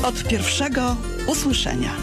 Od pierwszego usłyszenia.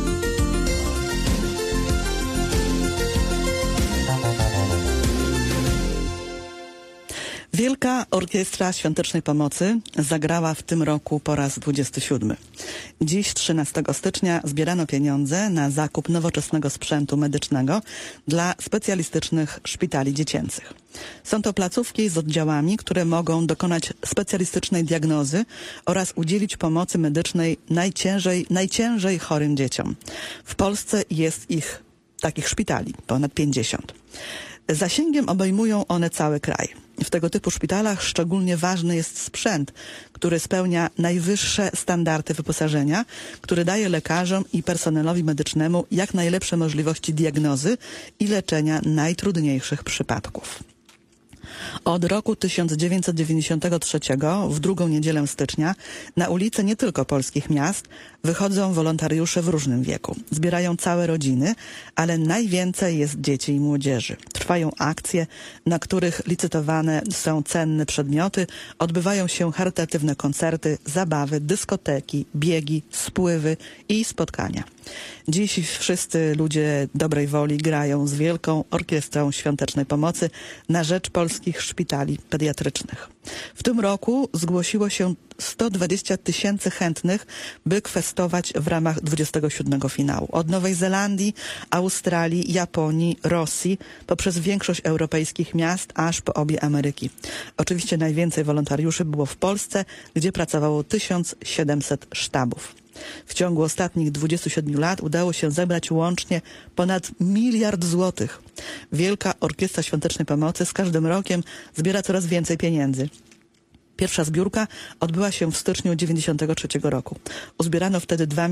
Wielka Orkiestra Świątecznej Pomocy zagrała w tym roku po raz 27. Dziś, 13 stycznia, zbierano pieniądze na zakup nowoczesnego sprzętu medycznego dla specjalistycznych szpitali dziecięcych. Są to placówki z oddziałami, które mogą dokonać specjalistycznej diagnozy oraz udzielić pomocy medycznej najciężej chorym dzieciom. W Polsce jest takich szpitali ponad 50. Zasięgiem obejmują one cały kraj. W tego typu szpitalach szczególnie ważny jest sprzęt, który spełnia najwyższe standardy wyposażenia, który daje lekarzom i personelowi medycznemu jak najlepsze możliwości diagnozy i leczenia najtrudniejszych przypadków. Od roku 1993, w drugą niedzielę stycznia, na ulice nie tylko polskich miast wychodzą wolontariusze w różnym wieku. Zbierają całe rodziny, ale najwięcej jest dzieci i młodzieży. Trwają akcje, na których licytowane są cenne przedmioty, odbywają się charytatywne koncerty, zabawy, dyskoteki, biegi, spływy i spotkania. Dziś wszyscy ludzie dobrej woli grają z Wielką Orkiestrą Świątecznej Pomocy na rzecz polskich szpitali pediatrycznych. W tym roku zgłosiło się 120 000 chętnych, by kwestować w ramach 27. finału. Od Nowej Zelandii, Australii, Japonii, Rosji, poprzez większość europejskich miast, aż po obie Ameryki. Oczywiście najwięcej wolontariuszy było w Polsce, gdzie pracowało 1700 sztabów. W ciągu ostatnich 27 lat udało się zebrać łącznie ponad 1 miliard złotych. Wielka Orkiestra Świątecznej Pomocy z każdym rokiem zbiera coraz więcej pieniędzy. Pierwsza zbiórka odbyła się w styczniu 1993 roku. Uzbierano wtedy 2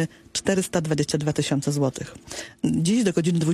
422 000 złotych. Dziś do godziny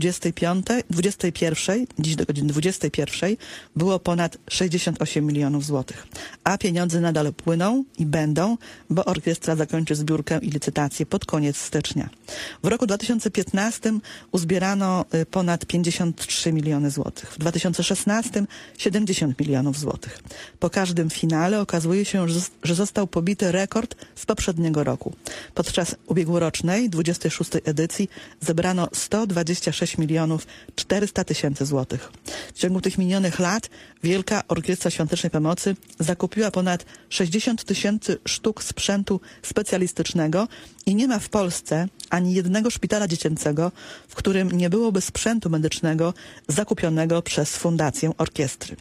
21 było ponad 68 milionów złotych. A pieniądze nadal płyną i będą, bo orkiestra zakończy zbiórkę i licytację pod koniec stycznia. W roku 2015 uzbierano ponad 53 miliony złotych. W 2016 70 milionów złotych. Po każdym finale okazuje się, że został pobity rekord z poprzedniego roku. Podczas ubiegłorocznej 26. edycji zebrano 126 400 000 złotych. W ciągu tych minionych lat Wielka Orkiestra Świątecznej Pomocy zakupiła ponad 60 000 sztuk sprzętu specjalistycznego i nie ma w Polsce ani jednego szpitala dziecięcego, w którym nie byłoby sprzętu medycznego zakupionego przez Fundację Orkiestry.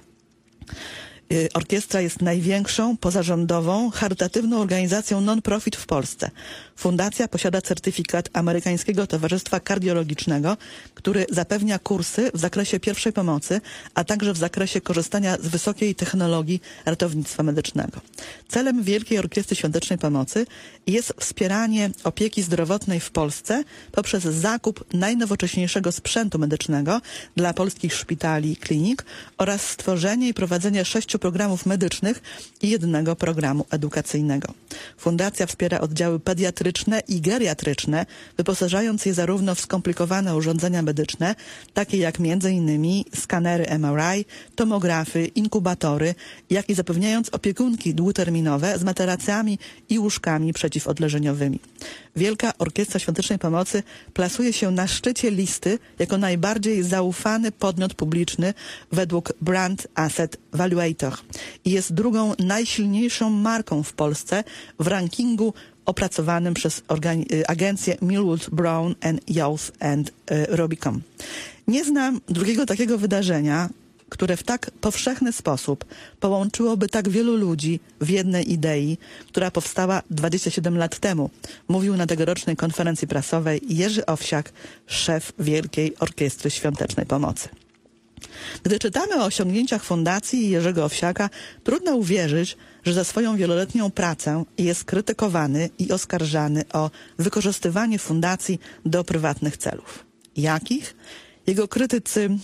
Orkiestra jest największą pozarządową, charytatywną organizacją non-profit w Polsce. Fundacja posiada certyfikat Amerykańskiego Towarzystwa Kardiologicznego, który zapewnia kursy w zakresie pierwszej pomocy, a także w zakresie korzystania z wysokiej technologii ratownictwa medycznego. Celem Wielkiej Orkiestry Świątecznej Pomocy jest wspieranie opieki zdrowotnej w Polsce poprzez zakup najnowocześniejszego sprzętu medycznego dla polskich szpitali i klinik oraz stworzenie i prowadzenie 6 programów medycznych i 1 programu edukacyjnego. Fundacja wspiera oddziały pediatryczne i geriatryczne, wyposażając je zarówno w skomplikowane urządzenia medyczne, takie jak m.in. skanery MRI, tomografy, inkubatory, jak i zapewniając opiekunki długoterminowe z materacami i łóżkami przeciwodleżeniowymi. Wielka Orkiestra Świątecznej Pomocy plasuje się na szczycie listy jako najbardziej zaufany podmiot publiczny według Brand Asset Valuator i jest drugą najsilniejszą marką w Polsce w rankingu opracowanym przez agencję Millward Brown Youth and Rubicon. Nie znam drugiego takiego wydarzenia, które w tak powszechny sposób połączyłoby tak wielu ludzi w jednej idei, która powstała 27 lat temu, mówił na tegorocznej konferencji prasowej Jerzy Owsiak, szef Wielkiej Orkiestry Świątecznej Pomocy. Gdy czytamy o osiągnięciach Fundacji Jerzego Owsiaka, trudno uwierzyć, że za swoją wieloletnią pracę jest krytykowany i oskarżany o wykorzystywanie fundacji do prywatnych celów. Jakich? Jego krytycy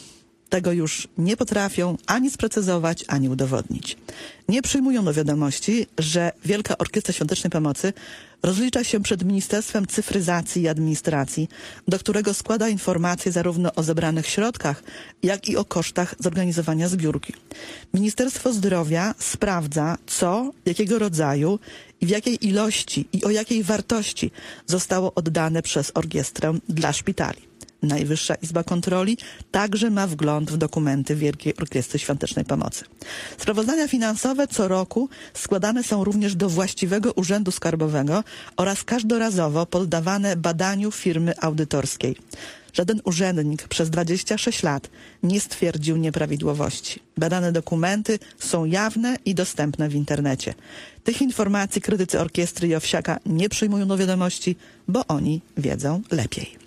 Tego już nie potrafią ani sprecyzować, ani udowodnić. Nie przyjmują do wiadomości, że Wielka Orkiestra Świątecznej Pomocy rozlicza się przed Ministerstwem Cyfryzacji i Administracji, do którego składa informacje zarówno o zebranych środkach, jak i o kosztach zorganizowania zbiórki. Ministerstwo Zdrowia sprawdza, co, jakiego rodzaju i w jakiej ilości i o jakiej wartości zostało oddane przez orkiestrę dla szpitali. Najwyższa Izba Kontroli także ma wgląd w dokumenty Wielkiej Orkiestry Świątecznej Pomocy. Sprawozdania finansowe co roku składane są również do właściwego urzędu skarbowego oraz każdorazowo poddawane badaniu firmy audytorskiej. Żaden urzędnik przez 26 lat nie stwierdził nieprawidłowości. Badane dokumenty są jawne i dostępne w internecie. Tych informacji krytycy orkiestry i Owsiaka nie przyjmują do wiadomości, bo oni wiedzą lepiej.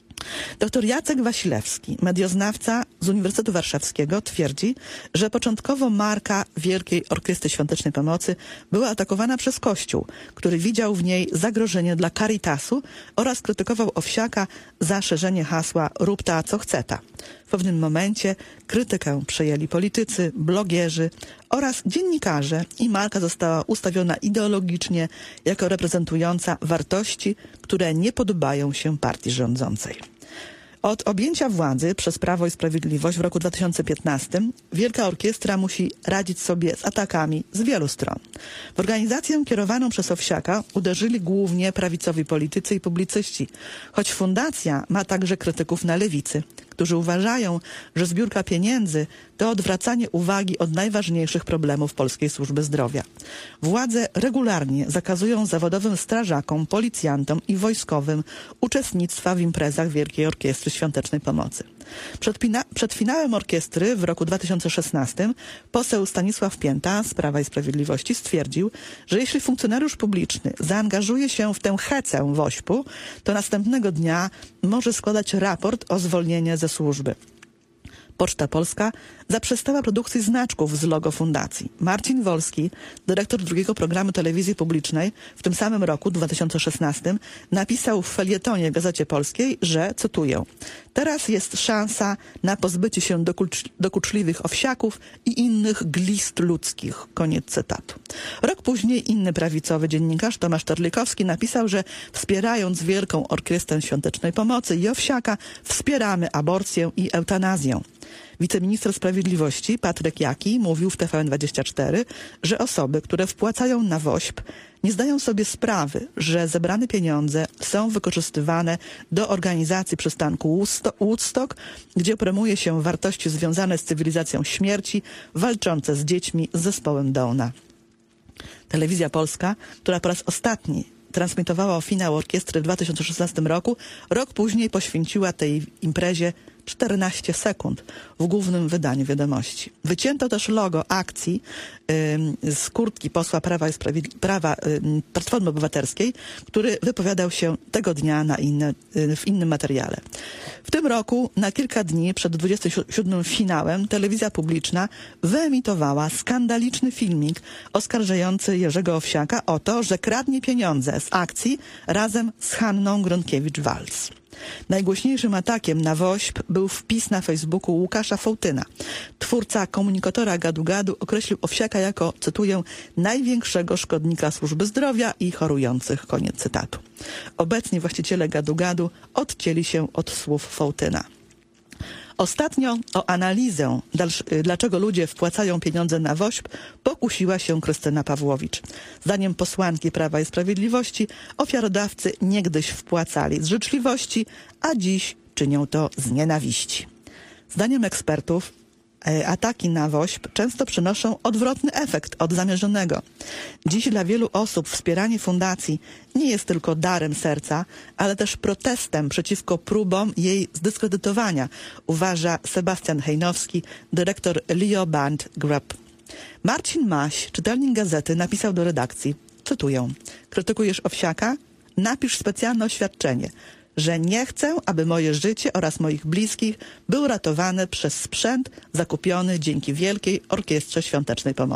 Dr Jacek Wasilewski, medioznawca z Uniwersytetu Warszawskiego, twierdzi, że początkowo marka Wielkiej Orkiestry Świątecznej Pomocy była atakowana przez Kościół, który widział w niej zagrożenie dla Caritasu oraz krytykował Owsiaka za szerzenie hasła "Rób ta, co chce ta". W pewnym momencie krytykę przejęli politycy, blogierzy oraz dziennikarze i marka została ustawiona ideologicznie jako reprezentująca wartości, które nie podobają się partii rządzącej. Od objęcia władzy przez Prawo i Sprawiedliwość w roku 2015 Wielka Orkiestra musi radzić sobie z atakami z wielu stron. W organizację kierowaną przez Owsiaka uderzyli głównie prawicowi politycy i publicyści, choć fundacja ma także krytyków na lewicy, którzy uważają, że zbiórka pieniędzy to odwracanie uwagi od najważniejszych problemów polskiej służby zdrowia. Władze regularnie zakazują zawodowym strażakom, policjantom i wojskowym uczestnictwa w imprezach Wielkiej Orkiestry Świątecznej Pomocy. Przed finałem orkiestry w roku 2016 poseł Stanisław Pięta z Prawa i Sprawiedliwości stwierdził, że jeśli funkcjonariusz publiczny zaangażuje się w tę hecę WOŚP-u, to następnego dnia może składać raport o zwolnienie ze służby. Poczta Polska zaprzestała produkcji znaczków z logo fundacji. Marcin Wolski, dyrektor drugiego programu telewizji publicznej, w tym samym roku, 2016, napisał w felietonie w Gazecie Polskiej, że, cytuję, teraz jest szansa na pozbycie się dokuczliwych owsiaków i innych glist ludzkich. Koniec cytatu. Rok później inny prawicowy dziennikarz Tomasz Terlikowski napisał, że wspierając Wielką Orkiestrę Świątecznej Pomocy i Owsiaka wspieramy aborcję i eutanazję. Wiceminister Sprawiedliwości Patryk Jaki mówił w TVN24, że osoby, które wpłacają na WOŚP, nie zdają sobie sprawy, że zebrane pieniądze są wykorzystywane do organizacji przystanku Woodstock, gdzie promuje się wartości związane z cywilizacją śmierci, walczące z dziećmi z zespołem Downa. Telewizja Polska, która po raz ostatni transmitowała finał orkiestry w 2016 roku, rok później poświęciła tej imprezie 14 sekund w głównym wydaniu wiadomości. Wycięto też logo akcji z kurtki posła Platformy Obywatelskiej, który wypowiadał się tego dnia w innym materiale. W tym roku na kilka dni przed 27. finałem telewizja publiczna wyemitowała skandaliczny filmik oskarżający Jerzego Owsiaka o to, że kradnie pieniądze z akcji razem z Hanną Gronkiewicz-Waltz. Najgłośniejszym atakiem na WOŚP był wpis na Facebooku Łukasza Fołtyna. Twórca komunikatora Gadu Gadu określił Owsiaka jako, cytuję, największego szkodnika służby zdrowia i chorujących. Koniec cytatu. Obecni właściciele Gadu Gadu odcięli się od słów Fołtyna. Ostatnio o analizę, dlaczego ludzie wpłacają pieniądze na WOŚP, pokusiła się Krystyna Pawłowicz. Zdaniem posłanki Prawa i Sprawiedliwości ofiarodawcy niegdyś wpłacali z życzliwości, a dziś czynią to z nienawiści. Zdaniem ekspertów ataki na WOŚP często przynoszą odwrotny efekt od zamierzonego. Dziś dla wielu osób wspieranie fundacji nie jest tylko darem serca, ale też protestem przeciwko próbom jej zdyskredytowania, uważa Sebastian Hejnowski, dyrektor Leo Band Group. Marcin Maś, czytelnik gazety, napisał do redakcji, cytuję, krytykujesz Owsiaka? Napisz specjalne oświadczenie, że nie chcę, aby moje życie oraz moich bliskich były ratowane przez sprzęt zakupiony dzięki Wielkiej Orkiestrze Świątecznej Pomocy.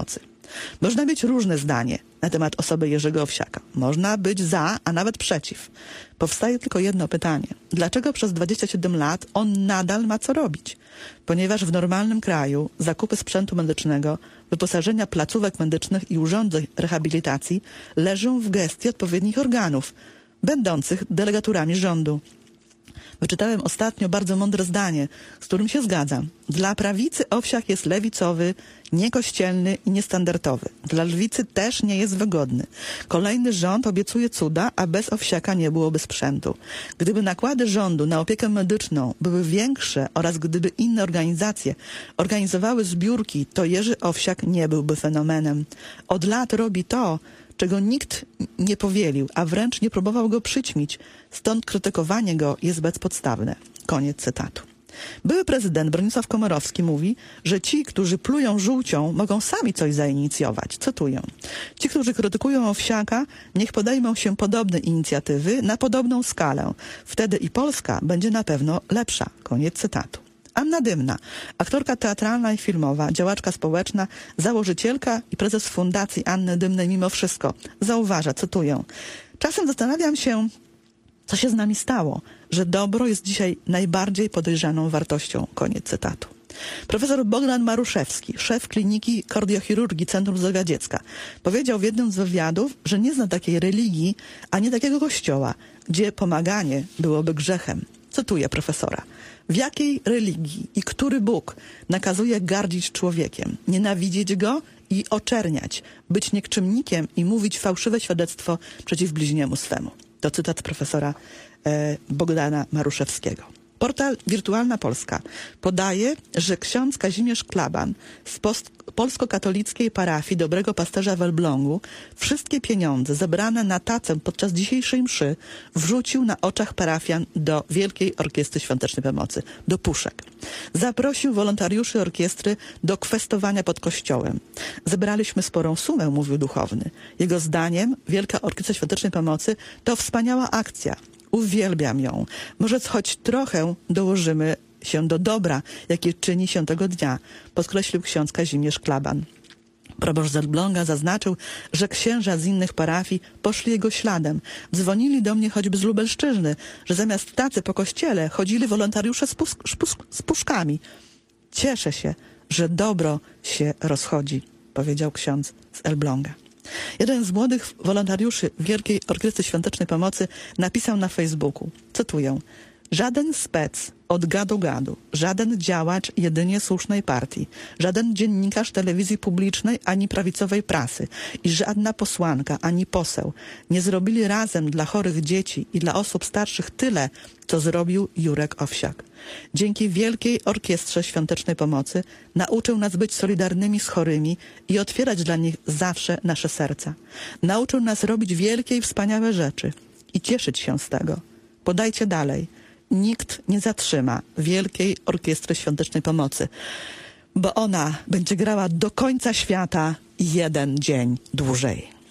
Można mieć różne zdanie na temat osoby Jerzego Owsiaka. Można być za, a nawet przeciw. Powstaje tylko jedno pytanie. Dlaczego przez 27 lat on nadal ma co robić? Ponieważ w normalnym kraju zakupy sprzętu medycznego, wyposażenia placówek medycznych i urządzeń rehabilitacji leżą w gestii odpowiednich organów, będących delegaturami rządu. Wyczytałem ostatnio bardzo mądre zdanie, z którym się zgadzam. Dla prawicy Owsiak jest lewicowy, niekościelny i niestandardowy. Dla lewicy też nie jest wygodny. Kolejny rząd obiecuje cuda, a bez Owsiaka nie byłoby sprzętu. Gdyby nakłady rządu na opiekę medyczną były większe oraz gdyby inne organizacje organizowały zbiórki, to Jerzy Owsiak nie byłby fenomenem. Od lat robi to, czego nikt nie powielił, a wręcz nie próbował go przyćmić. Stąd krytykowanie go jest bezpodstawne. Koniec cytatu. Były prezydent Bronisław Komorowski mówi, że ci, którzy plują żółcią, mogą sami coś zainicjować. Cytuję. Ci, którzy krytykują Owsiaka, niech podejmą się podobne inicjatywy na podobną skalę. Wtedy i Polska będzie na pewno lepsza. Koniec cytatu. Anna Dymna, aktorka teatralna i filmowa, działaczka społeczna, założycielka i prezes Fundacji Anny Dymnej mimo wszystko, zauważa, cytuję, czasem zastanawiam się, co się z nami stało, że dobro jest dzisiaj najbardziej podejrzaną wartością. Koniec cytatu. Profesor Bogdan Maruszewski, szef kliniki kardiochirurgii Centrum Zdrowia Dziecka, powiedział w jednym z wywiadów, że nie zna takiej religii, ani takiego kościoła, gdzie pomaganie byłoby grzechem. Cytuję profesora. W jakiej religii i który Bóg nakazuje gardzić człowiekiem, nienawidzieć go i oczerniać, być niekczemnikiem i mówić fałszywe świadectwo przeciw bliźniemu swemu? To cytat profesora Bogdana Maruszewskiego. Portal Wirtualna Polska podaje, że ksiądz Kazimierz Klaban z polsko-katolickiej parafii Dobrego Pasterza w Elblągu wszystkie pieniądze zebrane na tacę podczas dzisiejszej mszy wrzucił na oczach parafian do Wielkiej Orkiestry Świątecznej Pomocy, do puszek. Zaprosił wolontariuszy orkiestry do kwestowania pod kościołem. Zebraliśmy sporą sumę, mówił duchowny. Jego zdaniem Wielka Orkiestra Świątecznej Pomocy to wspaniała akcja. Uwielbiam ją. Może choć trochę dołożymy się do dobra, jakie czyni się tego dnia, podkreślił ksiądz Kazimierz Klaban. Proboszcz z Elbląga zaznaczył, że księża z innych parafii poszli jego śladem. Dzwonili do mnie choćby z Lubelszczyzny, że zamiast tacy po kościele chodzili wolontariusze z puszkami. Cieszę się, że dobro się rozchodzi, powiedział ksiądz z Elbląga. Jeden z młodych wolontariuszy Wielkiej Orkiestry Świątecznej Pomocy napisał na Facebooku, cytuję, żaden spec od gadu, żaden działacz jedynie słusznej partii, żaden dziennikarz telewizji publicznej ani prawicowej prasy i żadna posłanka ani poseł nie zrobili razem dla chorych dzieci i dla osób starszych tyle, co zrobił Jurek Owsiak. Dzięki Wielkiej Orkiestrze Świątecznej Pomocy nauczył nas być solidarnymi z chorymi i otwierać dla nich zawsze nasze serca. Nauczył nas robić wielkie i wspaniałe rzeczy i cieszyć się z tego. Podajcie dalej. Nikt nie zatrzyma Wielkiej Orkiestry Świątecznej Pomocy, bo ona będzie grała do końca świata 1 dzień dłużej.